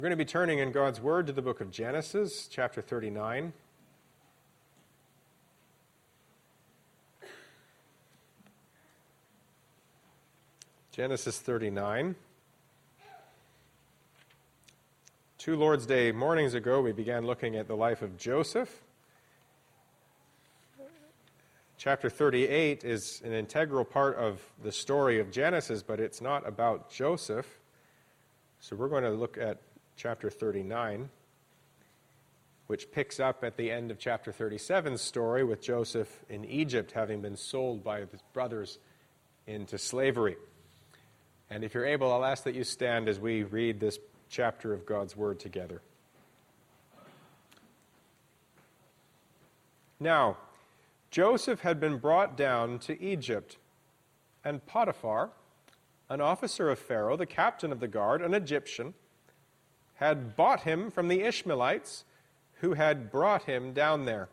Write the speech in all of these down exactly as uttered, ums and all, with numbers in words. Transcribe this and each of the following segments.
We're going to be turning in God's Word to the book of Genesis, chapter thirty-nine. Genesis thirty-nine. Two Lord's Day mornings ago, we began looking at the life of Joseph. Chapter thirty-eight is an integral part of the story of Genesis, but it's not about Joseph. So we're going to look at chapter thirty-nine, which picks up at the end of chapter thirty-seven's story with Joseph in Egypt having been sold by his brothers into slavery. And if you're able, I'll ask that you stand as we read this chapter of God's Word together. Now, Joseph had been brought down to Egypt, and Potiphar, an officer of Pharaoh, the captain of the guard, an Egyptian, had bought him from the Ishmaelites who had brought him down there.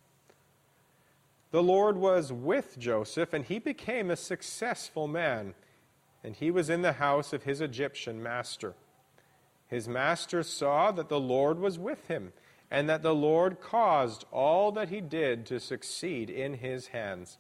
The Lord was with Joseph, and he became a successful man, and he was in the house of his Egyptian master. His master saw that the Lord was with him, and that the Lord caused all that he did to succeed in his hands.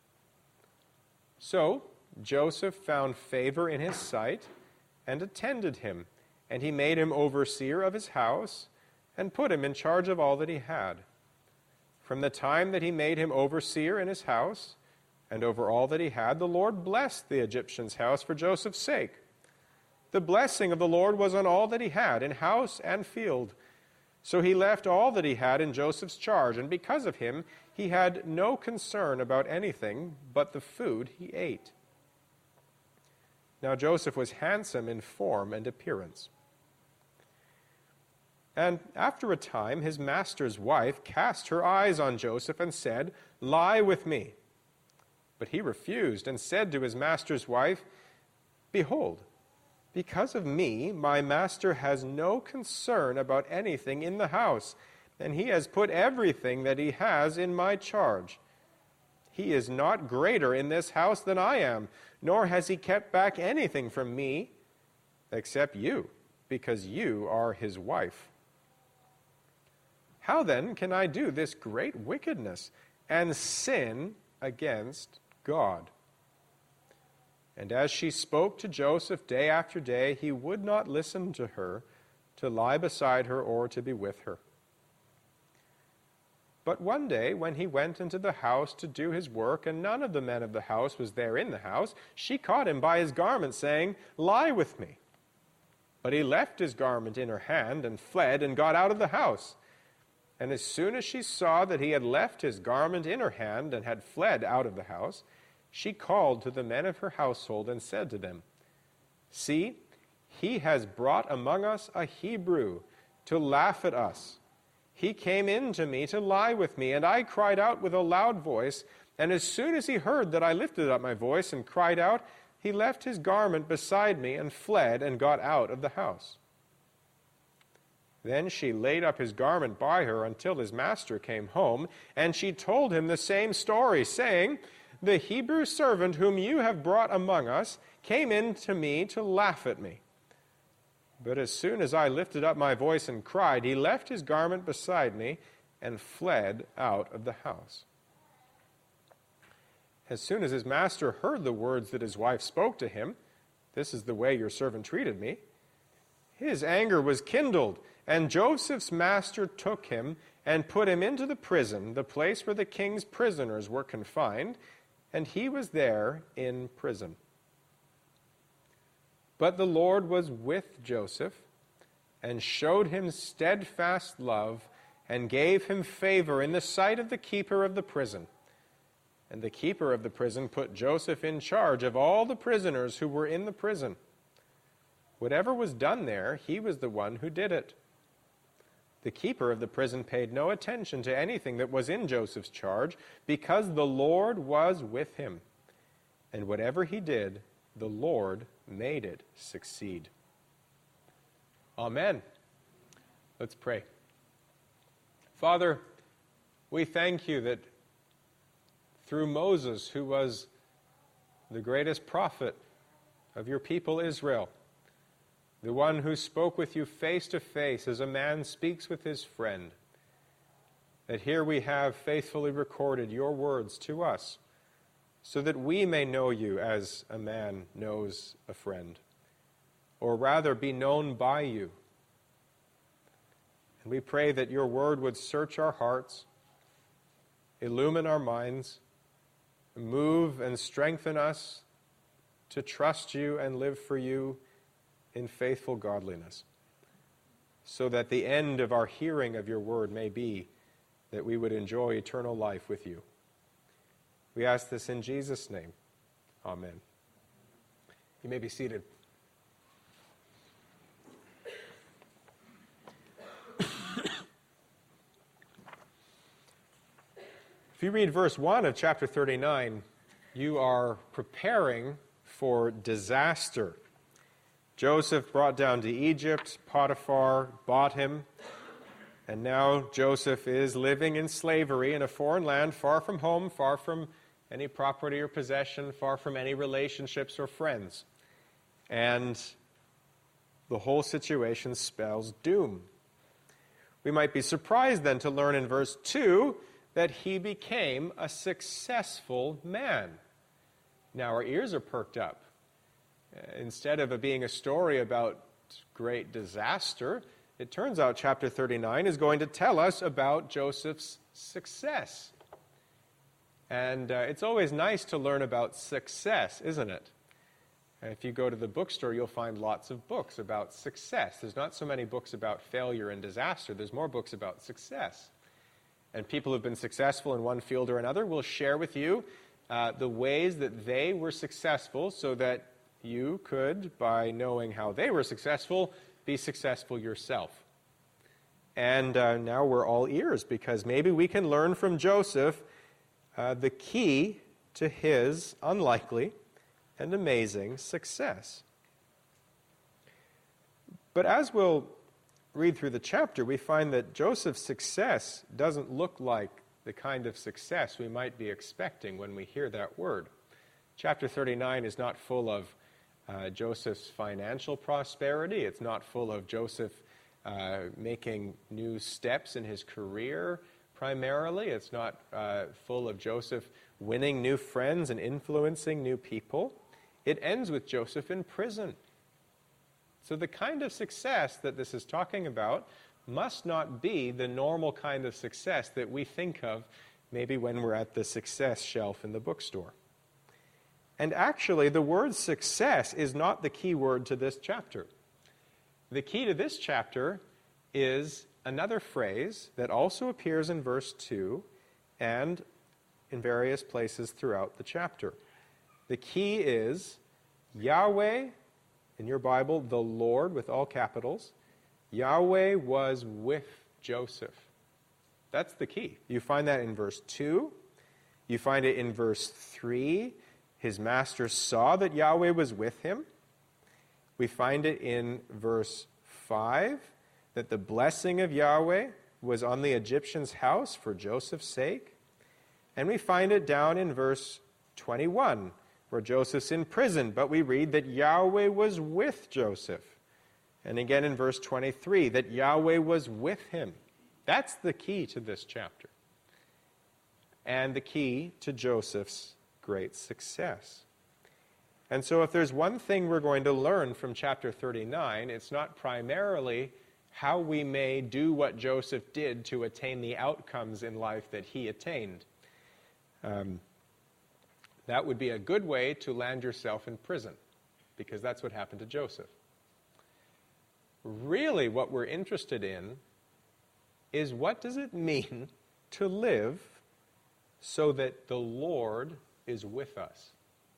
So Joseph found favor in his sight and attended him, and he made him overseer of his house and put him in charge of all that he had. From the time that he made him overseer in his house and over all that he had, the Lord blessed the Egyptian's house for Joseph's sake. The blessing of the Lord was on all that he had, in house and field. So he left all that he had in Joseph's charge, and because of him, he had no concern about anything but the food he ate. Now Joseph was handsome in form and appearance. And after a time, his master's wife cast her eyes on Joseph and said, "Lie with me." But he refused and said to his master's wife, "Behold, because of me, my master has no concern about anything in the house, and he has put everything that he has in my charge. He is not greater in this house than I am, nor has he kept back anything from me, except you, because you are his wife. How then can I do this great wickedness and sin against God?" And as she spoke to Joseph day after day, he would not listen to her, to lie beside her or to be with her. But one day, when he went into the house to do his work, and none of the men of the house was there in the house, she caught him by his garment, saying, "Lie with me." But he left his garment in her hand and fled and got out of the house. And as soon as she saw that he had left his garment in her hand and had fled out of the house, she called to the men of her household and said to them, "See, he has brought among us a Hebrew to laugh at us. He came in to me to lie with me, and I cried out with a loud voice, and as soon as he heard that I lifted up my voice and cried out, he left his garment beside me and fled and got out of the house." Then she laid up his garment by her until his master came home, and she told him the same story, saying, "The Hebrew servant whom you have brought among us came in to me to laugh at me. But as soon as I lifted up my voice and cried, he left his garment beside me and fled out of the house." As soon as his master heard the words that his wife spoke to him, "This is the way your servant treated me," his anger was kindled, and Joseph's master took him and put him into the prison, the place where the king's prisoners were confined, and he was there in prison. But the Lord was with Joseph and showed him steadfast love and gave him favor in the sight of the keeper of the prison. And the keeper of the prison put Joseph in charge of all the prisoners who were in the prison. Whatever was done there, he was the one who did it. The keeper of the prison paid no attention to anything that was in Joseph's charge, because the Lord was with him. And whatever he did, the Lord made it succeed. Amen. Let's pray. Father, we thank you that through Moses, who was the greatest prophet of your people Israel, the one who spoke with you face to face as a man speaks with his friend, that here we have faithfully recorded your words to us, so that we may know you as a man knows a friend, or rather be known by you. And we pray that your word would search our hearts, illumine our minds, move and strengthen us to trust you and live for you in faithful godliness, so that the end of our hearing of your word may be that we would enjoy eternal life with you. We ask this in Jesus' name. Amen. You may be seated. If you read verse one of chapter thirty-nine, you are preparing for disaster. Joseph brought down to Egypt, Potiphar bought him, and now Joseph is living in slavery in a foreign land, far from home, far from any property or possession, far from any relationships or friends. And the whole situation spells doom. We might be surprised then to learn in verse two that he became a successful man. Now our ears are perked up. Instead of it being a story about great disaster, it turns out chapter thirty-nine is going to tell us about Joseph's success. And uh, it's always nice to learn about success, isn't it? If you go to the bookstore, you'll find lots of books about success. There's not so many books about failure and disaster. There's more books about success. And people who've been successful in one field or another will share with you uh, the ways that they were successful, so that you could, by knowing how they were successful, be successful yourself. And uh, now we're all ears, because maybe we can learn from Joseph uh, the key to his unlikely and amazing success. But as we'll read through the chapter, we find that Joseph's success doesn't look like the kind of success we might be expecting when we hear that word. Chapter thirty-nine is not full of Uh, Joseph's financial prosperity. It's not full of Joseph uh, making new steps in his career primarily. It's not uh, full of Joseph winning new friends and influencing new people. It ends with Joseph in prison. So the kind of success that this is talking about must not be the normal kind of success that we think of maybe when we're at the success shelf in the bookstore. And actually, the word success is not the key word to this chapter. The key to this chapter is another phrase that also appears in verse two and in various places throughout the chapter. The key is Yahweh, in your Bible, the Lord with all capitals. Yahweh was with Joseph. That's the key. You find that in verse two. You find it in verse three. His master saw that Yahweh was with him. We find it in verse five, that the blessing of Yahweh was on the Egyptian's house for Joseph's sake. And we find it down in verse twenty-one, where Joseph's in prison, but we read that Yahweh was with Joseph. And again in verse twenty-three, that Yahweh was with him. That's the key to this chapter. And the key to Joseph's great success. And so if there's one thing we're going to learn from chapter thirty-nine, it's not primarily how we may do what Joseph did to attain the outcomes in life that he attained. Um, that would be a good way to land yourself in prison, because that's what happened to Joseph. Really, what we're interested in is, what does it mean to live so that the Lord is with us?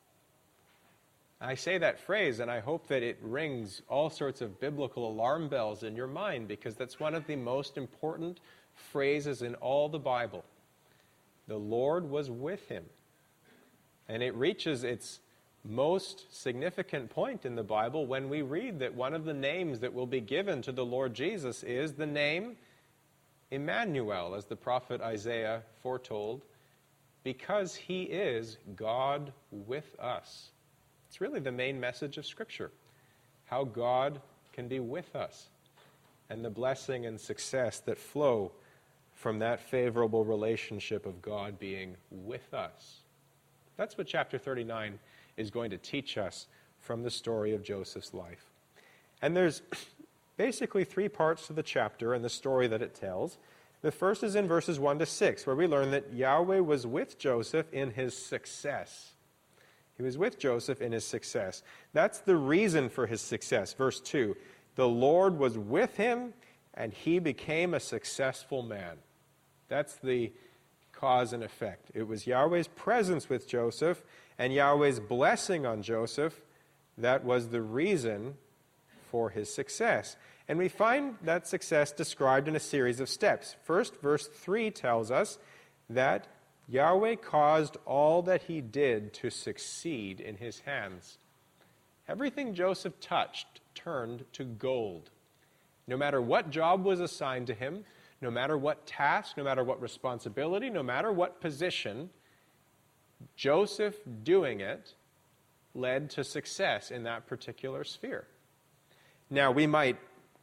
I say that phrase, and I hope that it rings all sorts of biblical alarm bells in your mind, because that's one of the most important phrases in all the Bible. The Lord was with him. And it reaches its most significant point in the Bible when we read that one of the names that will be given to the Lord Jesus is the name Emmanuel, as the prophet Isaiah foretold, because he is God with us. It's really the main message of Scripture, how God can be with us, and the blessing and success that flow from that favorable relationship of God being with us. That's what chapter thirty-nine is going to teach us from the story of Joseph's life. And there's basically three parts to the chapter and the story that it tells. The first is in verses one to six, where we learn that Yahweh was with Joseph in his success. He was with Joseph in his success. That's the reason for his success. Verse two, the Lord was with him, and he became a successful man. That's the cause and effect. It was Yahweh's presence with Joseph and Yahweh's blessing on Joseph that was the reason for his success. And we find that success described in a series of steps. First, verse three tells us that Yahweh caused all that he did to succeed in his hands. Everything Joseph touched turned to gold. No matter what job was assigned to him, no matter what task, no matter what responsibility, no matter what position, Joseph doing it led to success in that particular sphere. Now, we might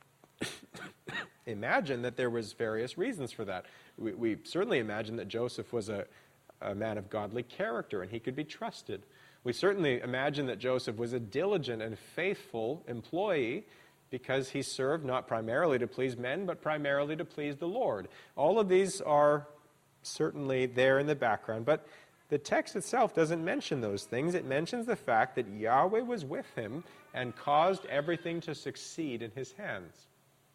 imagine that there was various reasons for that. We, we certainly imagine that Joseph was a, a man of godly character and he could be trusted. We certainly imagine that Joseph was a diligent and faithful employee because he served not primarily to please men, but primarily to please the Lord. All of these are certainly there in the background, but the text itself doesn't mention those things. It mentions the fact that Yahweh was with him and caused everything to succeed in his hands.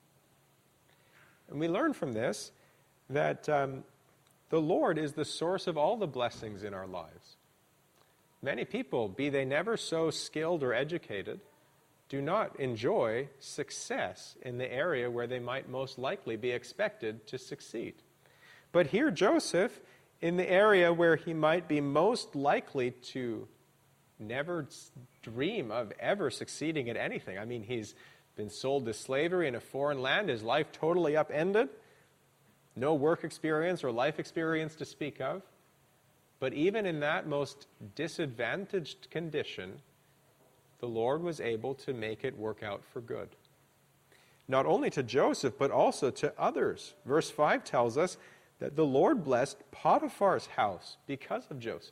And we learn from this that um, the Lord is the source of all the blessings in our lives. Many people, be they never so skilled or educated, do not enjoy success in the area where they might most likely be expected to succeed. But here Joseph, in the area where he might be most likely to never dream of ever succeeding at anything. I mean, he's been sold to slavery in a foreign land, his life totally upended, no work experience or life experience to speak of. But even in that most disadvantaged condition, the Lord was able to make it work out for good. Not only to Joseph, but also to others. Verse five tells us that the Lord blessed Potiphar's house because of Joseph.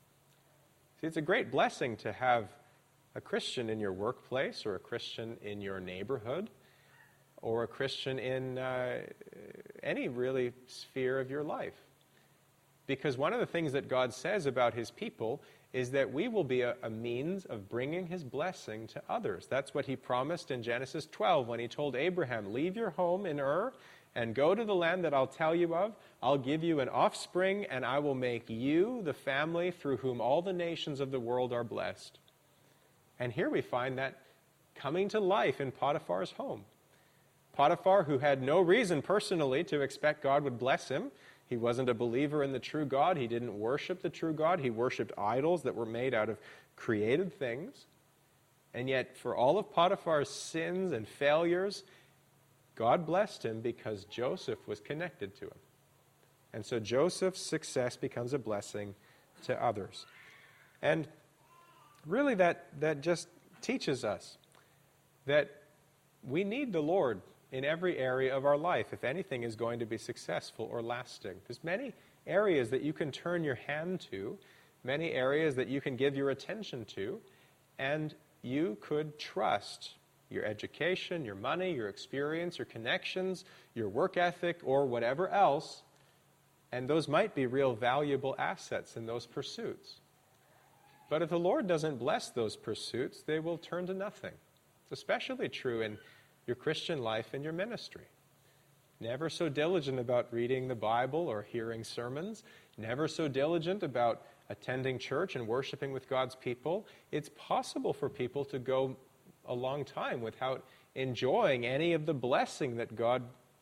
See, it's a great blessing to have a Christian in your workplace, or a Christian in your neighborhood, or a Christian in uh, any really sphere of your life. Because one of the things that God says about his people is that we will be a, a means of bringing his blessing to others. That's what he promised in Genesis twelve when he told Abraham, leave your home in Ur and go to the land that I'll tell you of. I'll give you an offspring, and I will make you the family through whom all the nations of the world are blessed. And here we find that coming to life in Potiphar's home. Potiphar, who had no reason personally to expect God would bless him. He wasn't a believer in the true God. He didn't worship the true God. He worshipped idols that were made out of created things. And yet, for all of Potiphar's sins and failures, God blessed him because Joseph was connected to him. And so Joseph's success becomes a blessing to others. And really that, that just teaches us that we need the Lord in every area of our life if anything is going to be successful or lasting. There's many areas that you can turn your hand to, many areas that you can give your attention to, and you could trust your education, your money, your experience, your connections, your work ethic, or whatever else, and those might be real valuable assets in those pursuits. But if the Lord doesn't bless those pursuits, they will turn to nothing. It's especially true in your Christian life and your ministry. Never so diligent about reading the Bible or hearing sermons, never so diligent about attending church and worshiping with God's people, it's possible for people to go a long time without enjoying any of the blessing that God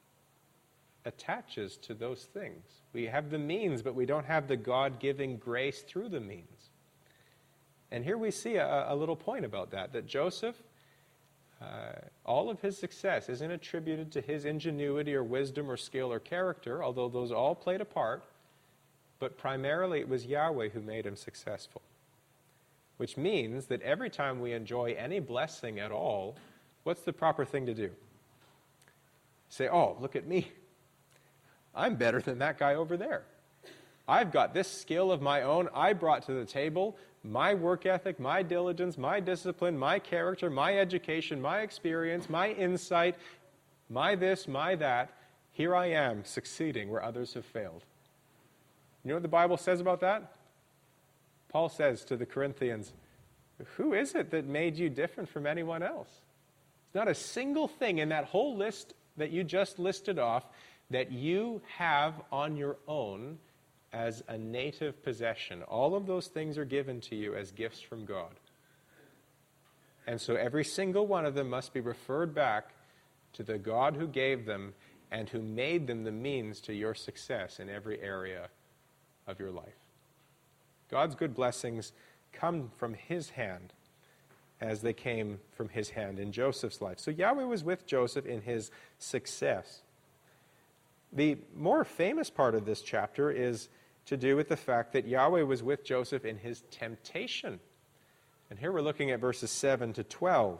attaches to those things. We have the means, but we don't have the God-giving grace through the means. And here we see a, a little point about that, that Joseph, uh, all of his success isn't attributed to his ingenuity or wisdom or skill or character, although those all played a part, but primarily it was Yahweh who made him successful. Which means that every time we enjoy any blessing at all, what's the proper thing to do? Say, oh, look at me. I'm better than that guy over there. I've got this skill of my own I brought to the table, my work ethic, my diligence, my discipline, my character, my education, my experience, my insight, my this, my that. Here I am succeeding where others have failed. You know what the Bible says about that? Paul says to the Corinthians, who is it that made you different from anyone else? There's not a single thing in that whole list that you just listed off that you have on your own as a native possession. All of those things are given to you as gifts from God. And so every single one of them must be referred back to the God who gave them and who made them the means to your success in every area of your life. God's good blessings come from his hand as they came from his hand in Joseph's life. So Yahweh was with Joseph in his success. The more famous part of this chapter is to do with the fact that Yahweh was with Joseph in his temptation. And here we're looking at verses seven to twelve.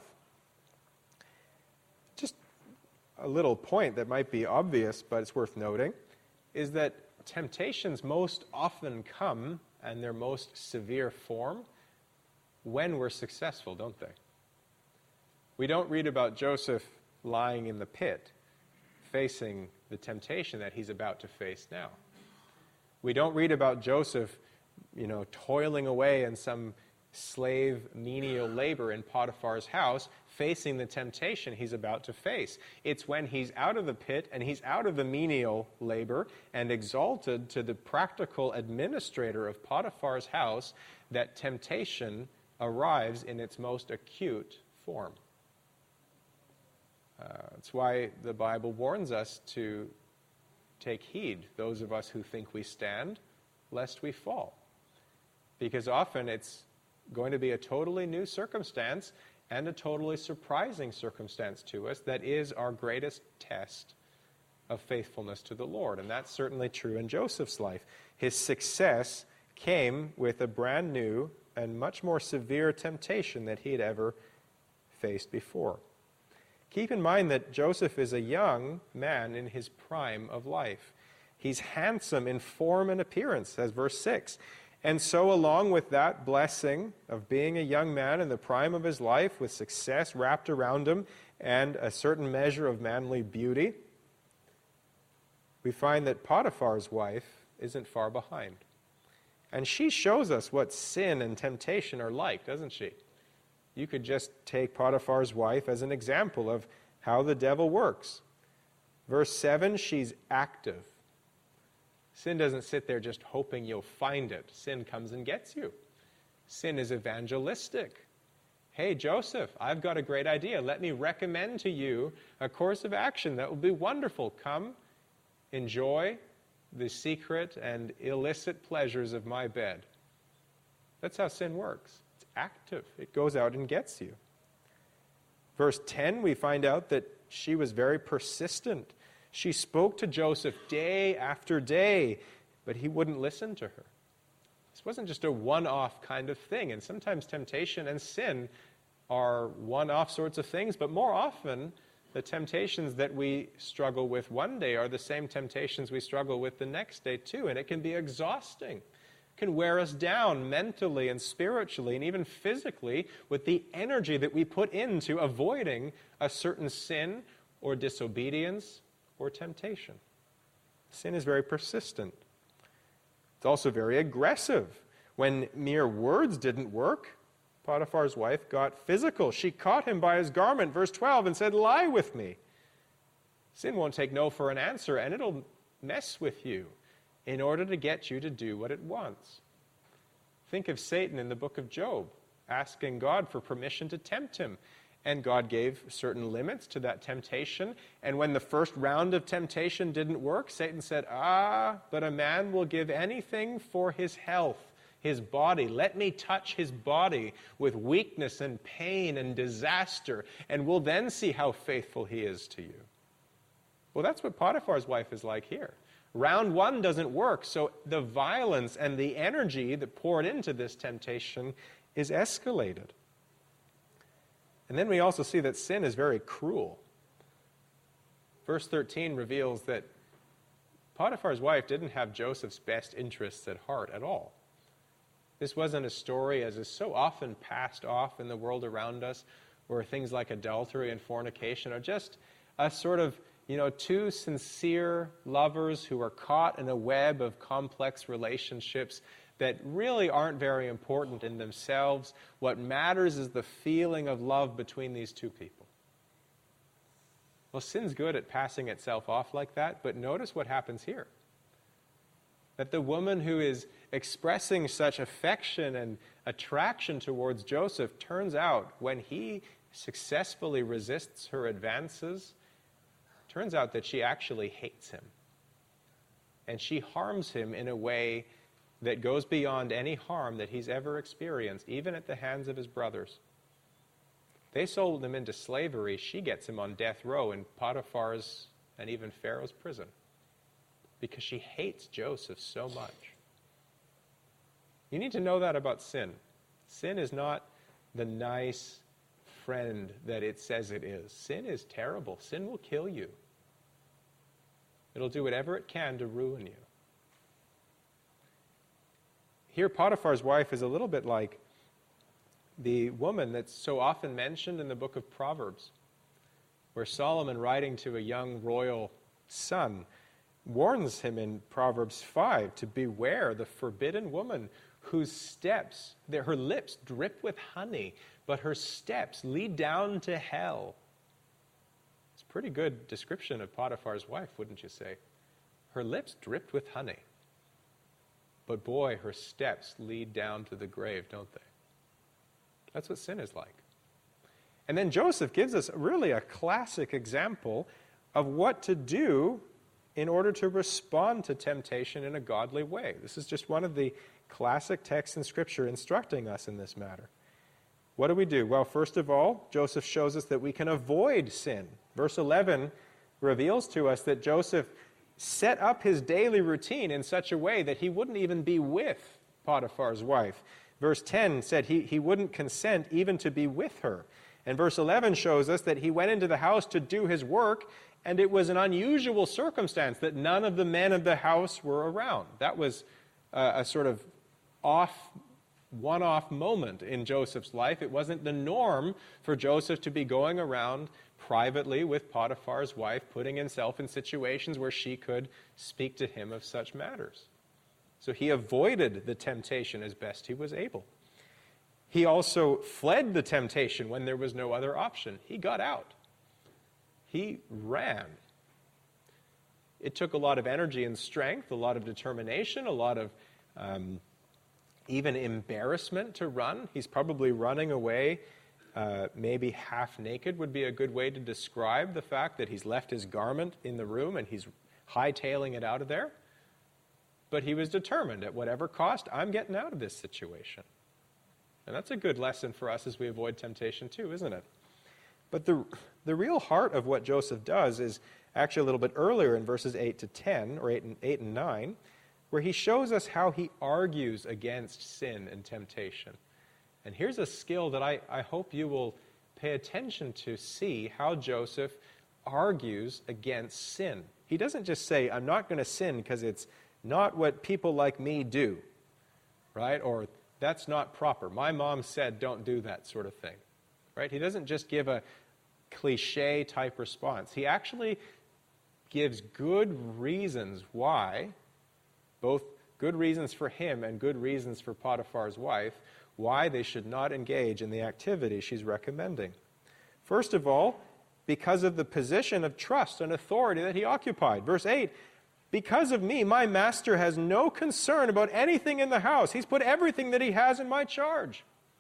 Just a little point that might be obvious, but it's worth noting, is that temptations most often come, and their most severe form, when we're successful, don't they? We don't read about Joseph lying in the pit, facing the temptation that he's about to face now. We don't read about Joseph, you know, toiling away in some slave menial labor in Potiphar's house, facing the temptation he's about to face. It's when he's out of the pit and he's out of the menial labor and exalted to the practical administrator of Potiphar's house that temptation arrives in its most acute form. Uh, that's why the Bible warns us to take heed, those of us who think we stand, lest we fall. Because often it's going to be a totally new circumstance and a totally surprising circumstance to us that is our greatest test of faithfulness to the Lord. And that's certainly true in Joseph's life. His success came with a brand new and much more severe temptation that he had ever faced before. Keep in mind that Joseph is a young man in his prime of life. He's handsome in form and appearance, says verse six. And so along with that blessing of being a young man in the prime of his life with success wrapped around him and a certain measure of manly beauty, we find that Potiphar's wife isn't far behind. And she shows us what sin and temptation are like, doesn't she? You could just take Potiphar's wife as an example of how the devil works. Verse seven, she's active. Sin doesn't sit there just hoping you'll find it. Sin comes and gets you. Sin is evangelistic. Hey, Joseph, I've got a great idea. Let me recommend to you a course of action that will be wonderful. Come, enjoy the secret and illicit pleasures of my bed. That's how sin works. It's active. It goes out and gets you. Verse ten, we find out that she was very persistent. She spoke to Joseph day after day, but he wouldn't listen to her. This wasn't just a one-off kind of thing, and sometimes temptation and sin are one-off sorts of things, but more often the temptations that we struggle with one day are the same temptations we struggle with the next day too, and it can be exhausting. It can wear us down mentally and spiritually and even physically with the energy that we put into avoiding a certain sin or disobedience or temptation. Sin is very persistent. It's also very aggressive. When mere words didn't work, Potiphar's wife got physical. She caught him by his garment, verse twelve, and said, "Lie with me." Sin won't take no for an answer, and it'll mess with you in order to get you to do what it wants. Think of Satan in the book of Job, asking God for permission to tempt him. And God gave certain limits to that temptation. And when the first round of temptation didn't work, Satan said, ah, but a man will give anything for his health, his body. Let me touch his body with weakness and pain and disaster, and we'll then see how faithful he is to you. Well, that's what Potiphar's wife is like here. Round one doesn't work, so the violence and the energy that poured into this temptation is escalated. And then we also see that sin is very cruel. Verse thirteen reveals that Potiphar's wife didn't have Joseph's best interests at heart at all. This wasn't a story, as is so often passed off in the world around us, where things like adultery and fornication are just a sort of, you know, two sincere lovers who are caught in a web of complex relationships that really aren't very important in themselves. What matters is the feeling of love between these two people. Well, sin's good at passing itself off like that, but notice what happens here. That the woman who is expressing such affection and attraction towards Joseph, turns out when he successfully resists her advances, turns out that she actually hates him. And she harms him in a way that goes beyond any harm that he's ever experienced, even at the hands of his brothers. They sold him into slavery. She gets him on death row in Potiphar's and even Pharaoh's prison because she hates Joseph so much. You need to know that about sin. Sin is not the nice friend that it says it is. Sin is terrible. Sin will kill you. It'll do whatever it can to ruin you. Here, Potiphar's wife is a little bit like the woman that's so often mentioned in the book of Proverbs, where Solomon, writing to a young royal son, warns him in Proverbs five to beware the forbidden woman whose steps, her lips drip with honey, but her steps lead down to hell. It's a pretty good description of Potiphar's wife, wouldn't you say? Her lips dripped with honey. But boy, her steps lead down to the grave, don't they? That's what sin is like. And then Joseph gives us really a classic example of what to do in order to respond to temptation in a godly way. This is just one of the classic texts in Scripture instructing us in this matter. What do we do? Well, first of all, Joseph shows us that we can avoid sin. Verse eleven reveals to us that Joseph set up his daily routine in such a way that he wouldn't even be with Potiphar's wife. Verse ten said he, he wouldn't consent even to be with her. And verse eleven shows us that he went into the house to do his work, and it was an unusual circumstance that none of the men of the house were around. That was a, a sort of off, one-off moment in Joseph's life. It wasn't the norm for Joseph to be going around privately with Potiphar's wife, putting himself in situations where she could speak to him of such matters. So he avoided the temptation as best he was able. He also fled the temptation when there was no other option. He got out. He ran. It took a lot of energy and strength, a lot of determination, a lot of um, even embarrassment to run. He's probably running away uh, maybe half naked would be a good way to describe the fact that he's left his garment in the room and he's hightailing it out of there. But he was determined, at whatever cost, I'm getting out of this situation. And that's a good lesson for us as we avoid temptation too, isn't it? But the, the real heart of what Joseph does is actually a little bit earlier in verses eight to ten, or eight and, eight and nine, where he shows us how he argues against sin and temptation. And here's a skill that I, I hope you will pay attention to see how Joseph argues against sin. He doesn't just say, I'm not going to sin because it's not what people like me do, right? Or that's not proper. My mom said don't do that sort of thing, right? He doesn't just give a cliche type response. He actually gives good reasons why, both good reasons for him and good reasons for Potiphar's wife, why they should not engage in the activity she's recommending. First of all, because of the position of trust and authority that he occupied. Verse eight, because of me, my master has no concern about anything in the house. He's put everything that he has in my charge.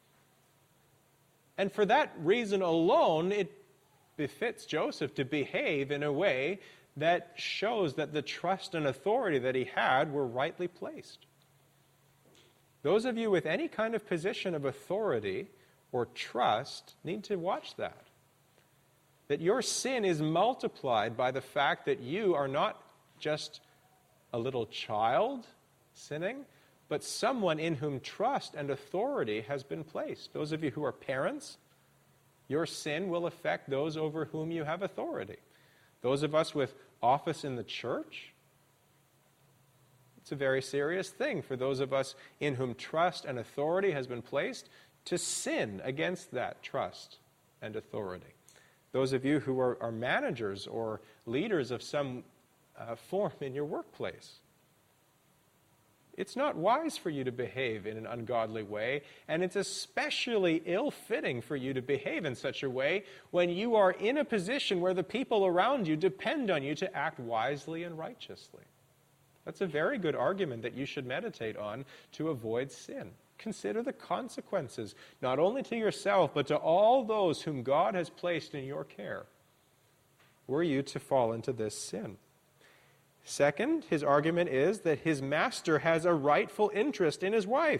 And for that reason alone, it befits Joseph to behave in a way that shows that the trust and authority that he had were rightly placed. Those of you with any kind of position of authority or trust need to watch that. That your sin is multiplied by the fact that you are not just a little child sinning, but someone in whom trust and authority has been placed. Those of you who are parents, Your sin will affect those over whom you have authority. Those of us with office in the church, it's a very serious thing for those of us in whom trust and authority has been placed to sin against that trust and authority. Those of you who are, are managers or leaders of some uh, form in your workplace, it's not wise for you to behave in an ungodly way, and it's especially ill-fitting for you to behave in such a way when you are in a position where the people around you depend on you to act wisely and righteously. That's a very good argument that you should meditate on to avoid sin. Consider the consequences, not only to yourself, but to all those whom God has placed in your care, were you to fall into this sin. Second, his argument is that his master has a rightful interest in his wife.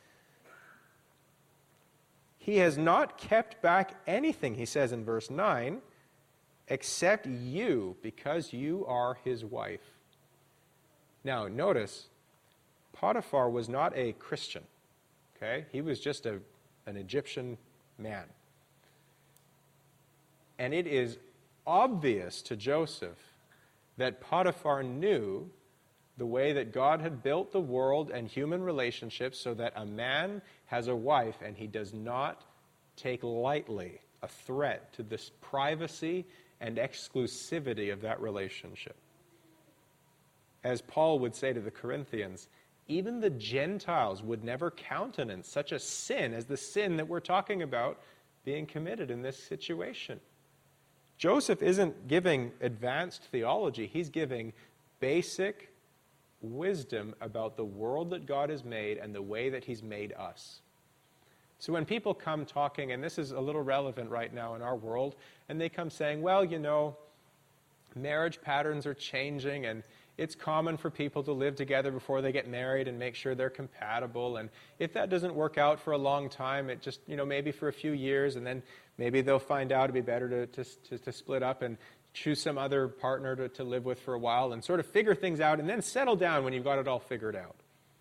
He has not kept back anything, he says in verse nine, except you, because you are his wife. Now, notice, Potiphar was not a Christian. Okay? He was just a, an Egyptian man. And it is obvious to Joseph that Potiphar knew the way that God had built the world and human relationships so that a man has a wife and he does not take lightly a threat to this privacy and exclusivity of that relationship. As Paul would say to the Corinthians, even the Gentiles would never countenance such a sin as the sin that we're talking about being committed in this situation. Joseph isn't giving advanced theology. He's giving basic wisdom about the world that God has made and the way that he's made us. So when people come talking, and this is a little relevant right now in our world, and they come saying, well, you know, marriage patterns are changing, and it's common for people to live together before they get married and make sure they're compatible. And if that doesn't work out for a long time, it just, you know, maybe for a few years, and then maybe they'll find out it'd be better to, to, to, to split up and choose some other partner to, to live with for a while and sort of figure things out and then settle down when you've got it all figured out.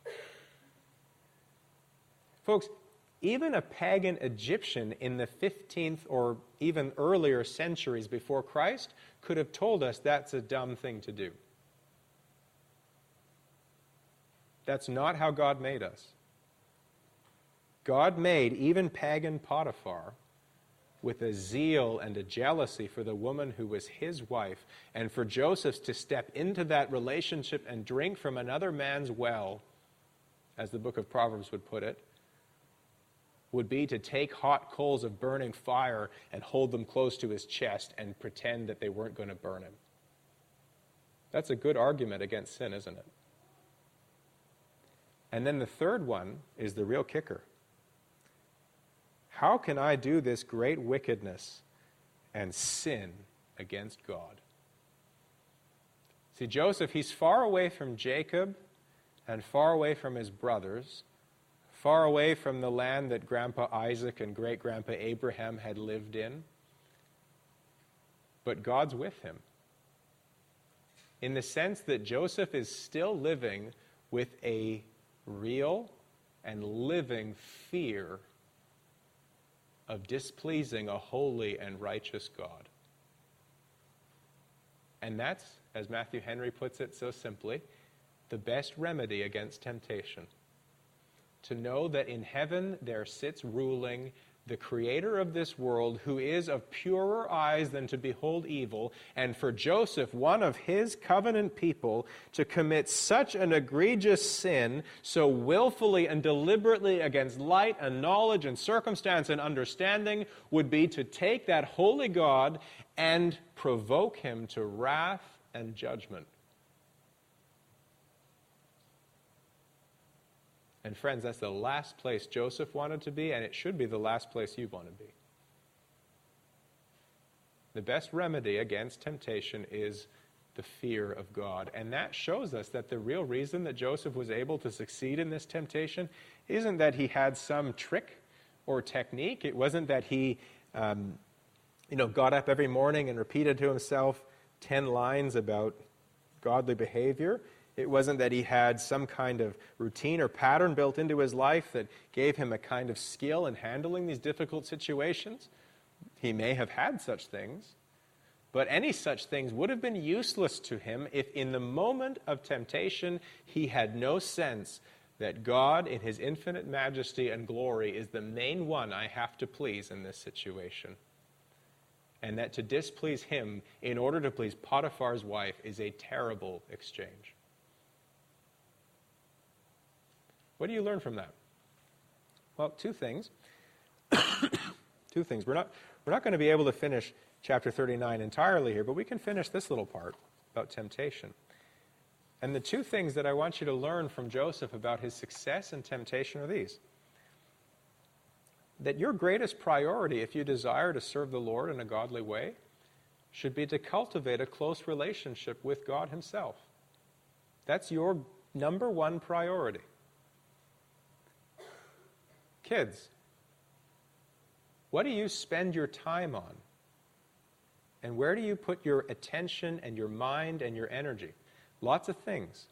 Folks, even a pagan Egyptian in the fifteenth or even earlier centuries before Christ could have told us that's a dumb thing to do. That's not how God made us. God made even pagan Potiphar with a zeal and a jealousy for the woman who was his wife, and for Joseph to step into that relationship and drink from another man's well, as the book of Proverbs would put it, would be to take hot coals of burning fire and hold them close to his chest and pretend that they weren't going to burn him. That's a good argument against sin, isn't it? And then the third one is the real kicker. How can I do this great wickedness and sin against God? See, Joseph, he's far away from Jacob and far away from his brothers, far away from the land that Grandpa Isaac and great-grandpa Abraham had lived in. But God's with him, in the sense that Joseph is still living with a real and living fear of displeasing a holy and righteous God. And that's, as Matthew Henry puts it so simply, the best remedy against temptation. To know that in heaven there sits ruling the creator of this world, who is of purer eyes than to behold evil, and for Joseph, one of his covenant people, to commit such an egregious sin, so willfully and deliberately against light and knowledge and circumstance and understanding, would be to take that holy God and provoke him to wrath and judgment. And friends, that's the last place Joseph wanted to be, and it should be the last place you want to be. The best remedy against temptation is the fear of God. And that shows us that the real reason that Joseph was able to succeed in this temptation isn't that he had some trick or technique. It wasn't that he um, you know, got up every morning and repeated to himself ten lines about godly behavior. It wasn't that he had some kind of routine or pattern built into his life that gave him a kind of skill in handling these difficult situations. He may have had such things, but any such things would have been useless to him if in the moment of temptation he had no sense that God in his infinite majesty and glory is the main one I have to please in this situation. And that to displease him in order to please Potiphar's wife is a terrible exchange. What do you learn from that? Well, two things. Two things. We're not, we're not going to be able to finish chapter thirty-nine entirely here, but we can finish this little part about temptation. And the two things that I want you to learn from Joseph about his success in temptation are these. That your greatest priority, if you desire to serve the Lord in a godly way, should be to cultivate a close relationship with God himself. That's your number one priority. Kids, what do you spend your time on? And where do you put your attention and your mind and your energy? Lots of things.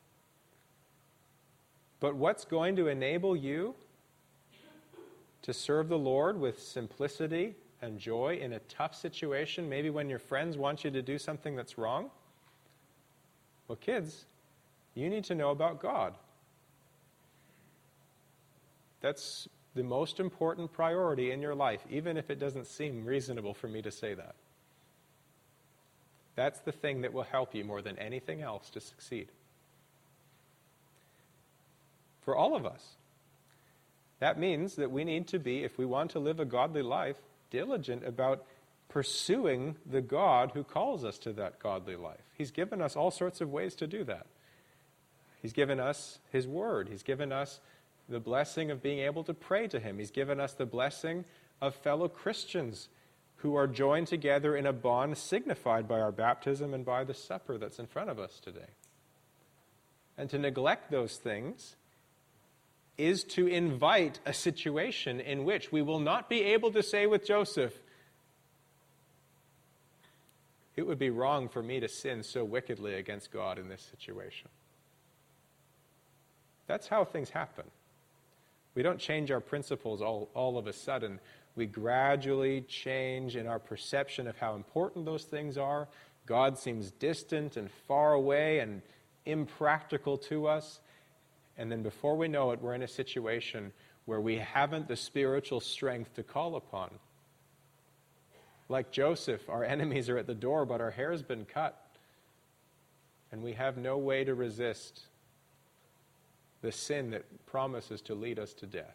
But what's going to enable you to serve the Lord with simplicity and joy in a tough situation, maybe when your friends want you to do something that's wrong? Well, kids, you need to know about God. That's the most important priority in your life, even if it doesn't seem reasonable for me to say that. That's the thing that will help you more than anything else to succeed. For all of us, that means that we need to be, if we want to live a godly life, diligent about pursuing the God who calls us to that godly life. He's given us all sorts of ways to do that. He's given us His Word. He's given us the blessing of being able to pray to Him. He's given us the blessing of fellow Christians who are joined together in a bond signified by our baptism and by the supper that's in front of us today. And to neglect those things is to invite a situation in which we will not be able to say with Joseph, it would be wrong for me to sin so wickedly against God in this situation. That's how things happen. We don't change our principles all, all of a sudden. We gradually change in our perception of how important those things are. God seems distant and far away and impractical to us. And then before we know it, we're in a situation where we haven't the spiritual strength to call upon. Like Joseph, our enemies are at the door, but our hair's been cut. And we have no way to resist the sin that promises to lead us to death.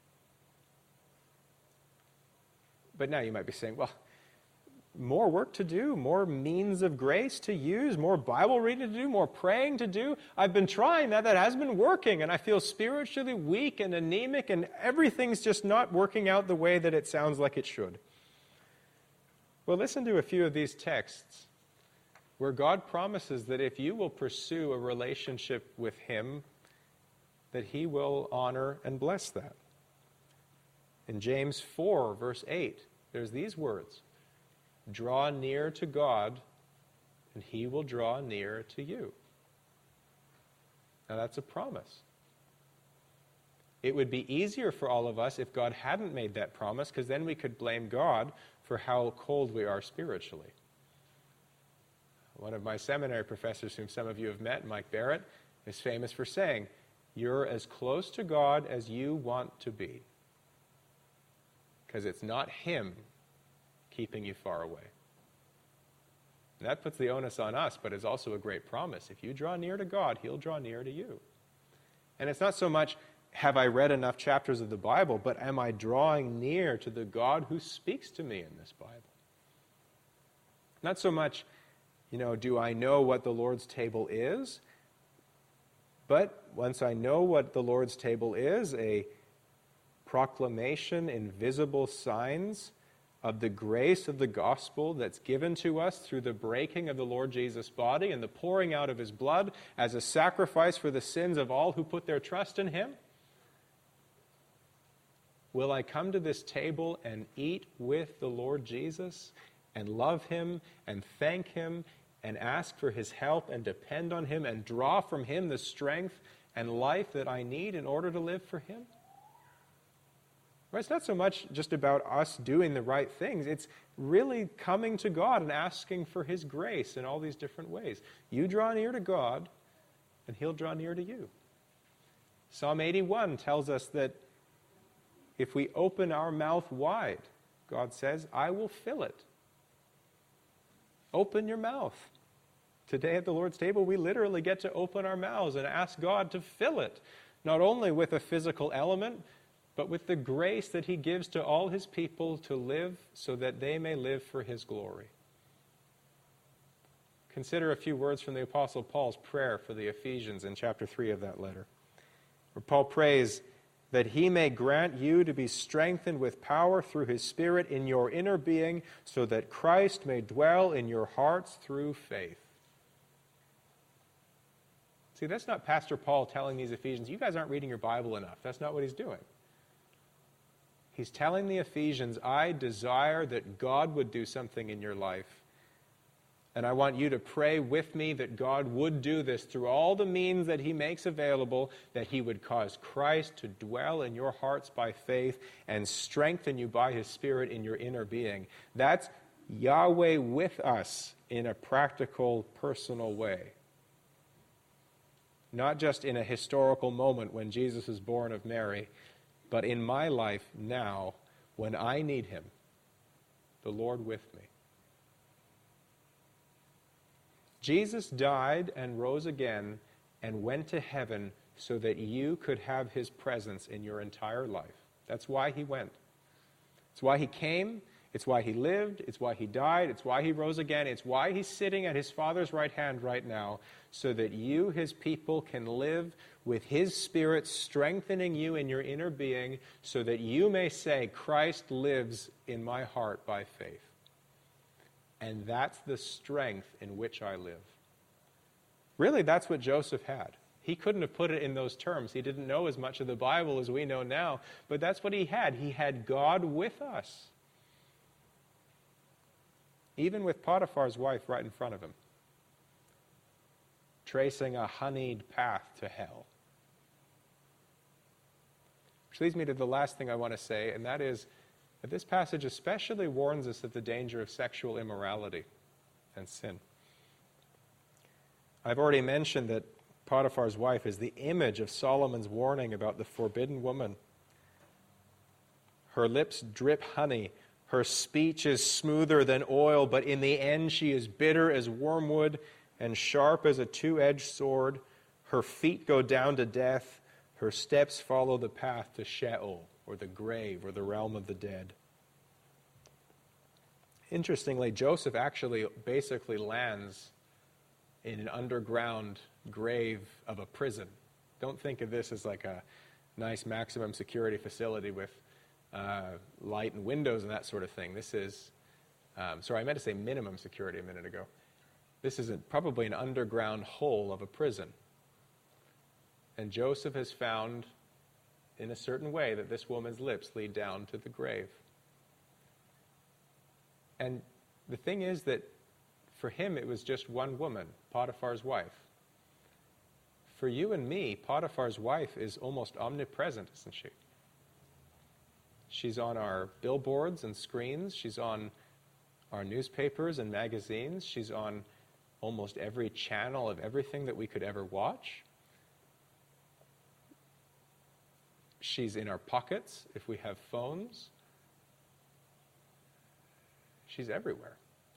But now you might be saying, well, more work to do, more means of grace to use, more Bible reading to do, more praying to do. I've been trying that. That has been working, and I feel spiritually weak and anemic, and everything's just not working out the way that it sounds like it should. Well, listen to a few of these texts where God promises that if you will pursue a relationship with Him, that He will honor and bless that. In James four, verse eight, there's these words, "Draw near to God, and He will draw near to you." Now that's a promise. It would be easier for all of us if God hadn't made that promise, because then we could blame God for how cold we are spiritually. One of my seminary professors, whom some of you have met, Mike Barrett, is famous for saying, "You're as close to God as you want to be, because it's not Him keeping you far away." And that puts the onus on us, but is also a great promise. If you draw near to God, He'll draw near to you. And it's not so much, have I read enough chapters of the Bible, but am I drawing near to the God who speaks to me in this Bible? Not so much, you know, do I know what the Lord's table is? But once I know what the Lord's table is, a proclamation in visible signs of the grace of the gospel that's given to us through the breaking of the Lord Jesus' body and the pouring out of His blood as a sacrifice for the sins of all who put their trust in Him. Will I come to this table and eat with the Lord Jesus and love Him and thank Him and ask for His help and depend on Him and draw from Him the strength and life that I need in order to live for Him? Well, it's not so much just about us doing the right things. It's really coming to God and asking for His grace in all these different ways. You draw near to God, and He'll draw near to you. Psalm eighty-one tells us that if we open our mouth wide, God says, I will fill it. Open your mouth. Today at the Lord's table, we literally get to open our mouths and ask God to fill it, not only with a physical element, but with the grace that He gives to all His people to live so that they may live for His glory. Consider a few words from the Apostle Paul's prayer for the Ephesians in chapter three of that letter, where Paul prays that He may grant you to be strengthened with power through His Spirit in your inner being, so that Christ may dwell in your hearts through faith. See, that's not Pastor Paul telling these Ephesians, you guys aren't reading your Bible enough. That's not what he's doing. He's telling the Ephesians, I desire that God would do something in your life. And I want you to pray with me that God would do this through all the means that He makes available, that He would cause Christ to dwell in your hearts by faith and strengthen you by His Spirit in your inner being. That's Yahweh with us in a practical, personal way. Not just in a historical moment when Jesus was born of Mary, but in my life now, when I need Him, the Lord with me. Jesus died and rose again and went to heaven so that you could have His presence in your entire life. That's why He went. It's why He came. It's why He lived. It's why He died. It's why He rose again. It's why He's sitting at His Father's right hand right now, so that you, His people, can live with His Spirit strengthening you in your inner being, so that you may say, Christ lives in my heart by faith. And that's the strength in which I live. Really, that's what Joseph had. He couldn't have put it in those terms. He didn't know as much of the Bible as we know now, but that's what he had. He had God with us. Even with Potiphar's wife right in front of him, tracing a honeyed path to hell. Which leads me to the last thing I want to say, and that is that this passage especially warns us of the danger of sexual immorality and sin. I've already mentioned that Potiphar's wife is the image of Solomon's warning about the forbidden woman. Her lips drip honey. Her speech is smoother than oil, but in the end she is bitter as wormwood and sharp as a two-edged sword. Her feet go down to death. Her steps follow the path to Sheol, or the grave, or the realm of the dead. Interestingly, Joseph actually basically lands in an underground grave of a prison. Don't think of this as like a nice maximum security facility with uh, light and windows and that sort of thing. This is, um, sorry, I meant to say minimum security a minute ago. This is a, probably an underground hole of a prison. And Joseph has found in a certain way that this woman's lips lead down to the grave. And the thing is that for him it was just one woman, Potiphar's wife. For you and me, Potiphar's wife is almost omnipresent, isn't she? She's on our billboards and screens. She's on our newspapers and magazines. She's on almost every channel of everything that we could ever watch. She's in our pockets if we have phones. She's everywhere.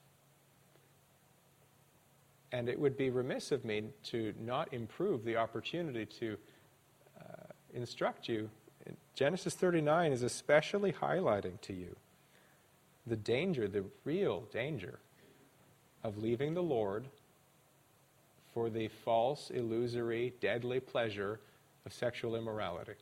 And it would be remiss of me to not improve the opportunity to uh, instruct you. Genesis thirty-nine is especially highlighting to you the danger, the real danger of leaving the Lord for the false, illusory, deadly pleasure of sexual immorality.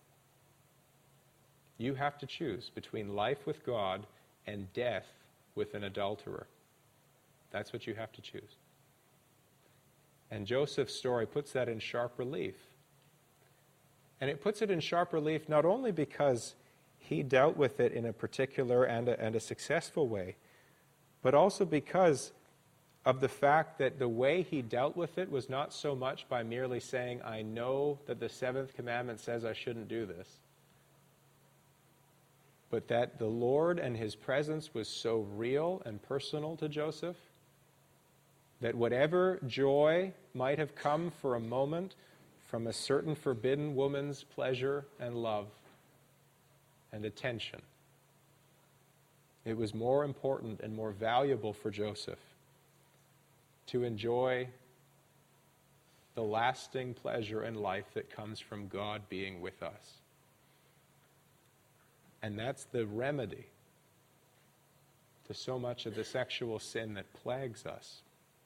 You have to choose between life with God and death with an adulterer. That's what you have to choose. And Joseph's story puts that in sharp relief. And it puts it in sharp relief not only because he dealt with it in a particular and a, and a successful way, but also because of the fact that the way he dealt with it was not so much by merely saying, I know that the seventh commandment says I shouldn't do this. but that the Lord and his presence was so real and personal to Joseph that whatever joy might have come for a moment from a certain forbidden woman's pleasure and love and attention, it was more important and more valuable for Joseph to enjoy the lasting pleasure in life that comes from God being with us. And that's the remedy to so much of the sexual sin that plagues us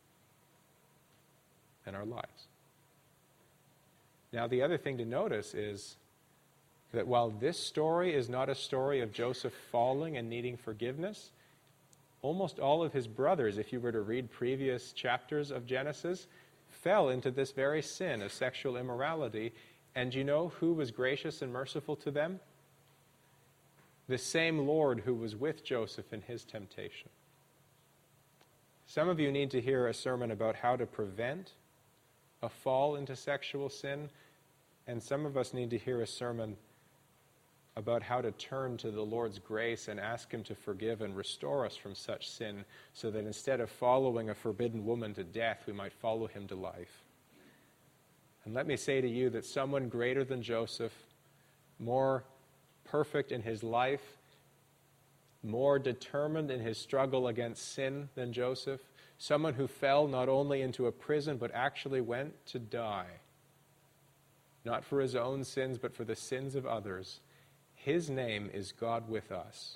in our lives. Now, the other thing to notice is that while this story is not a story of Joseph falling and needing forgiveness, almost all of his brothers, if you were to read previous chapters of Genesis, fell into this very sin of sexual immorality. And you know who was gracious and merciful to them? The same Lord who was with Joseph in his temptation. Some of you need to hear a sermon about how to prevent a fall into sexual sin, and some of us need to hear a sermon about how to turn to the Lord's grace and ask him to forgive and restore us from such sin, so that instead of following a forbidden woman to death, we might follow him to life. And let me say to you that someone greater than Joseph, more perfect in his life, more determined in his struggle against sin than Joseph, someone who fell not only into a prison but actually went to die, not for his own sins but for the sins of others, his name is God with us.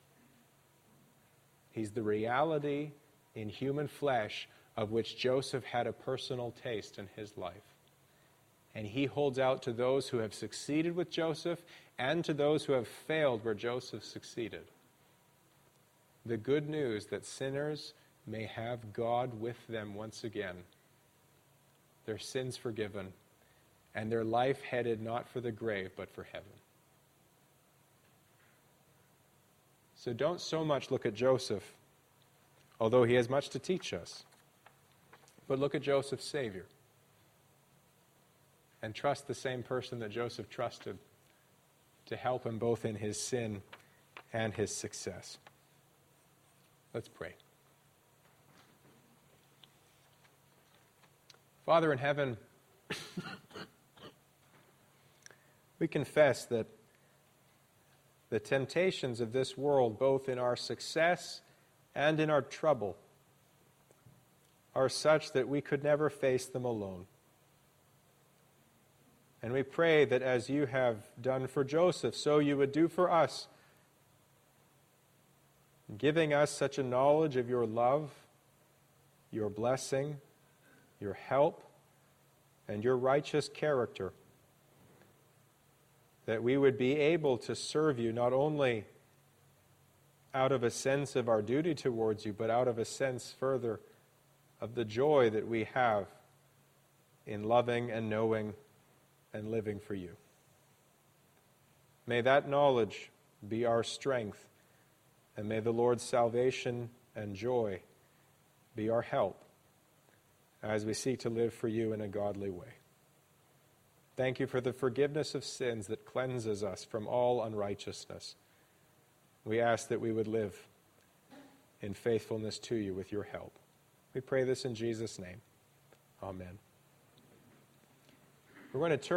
He's the reality in human flesh of which Joseph had a personal taste in his life. And he holds out to those who have succeeded with Joseph and to those who have failed where Joseph succeeded. The good news that sinners may have God with them once again, their sins forgiven, and their life headed not for the grave but for heaven. So don't so much look at Joseph, although he has much to teach us, but look at Joseph's Savior and trust the same person that Joseph trusted to help him both in his sin and his success. Let's pray. Father in heaven, we confess that the temptations of this world, both in our success and in our trouble, are such that we could never face them alone. And we pray that as you have done for Joseph, so you would do for us, giving us such a knowledge of your love, your blessing, your help, and your righteous character, that we would be able to serve you not only out of a sense of our duty towards you, but out of a sense further of the joy that we have in loving and knowing and living for you. May that knowledge be our strength, and may the Lord's salvation and joy be our help as we seek to live for you in a godly way. Thank you for the forgiveness of sins that cleanses us from all unrighteousness. We ask that we would live in faithfulness to you with your help. We pray this in Jesus' name. Amen. We're going to turn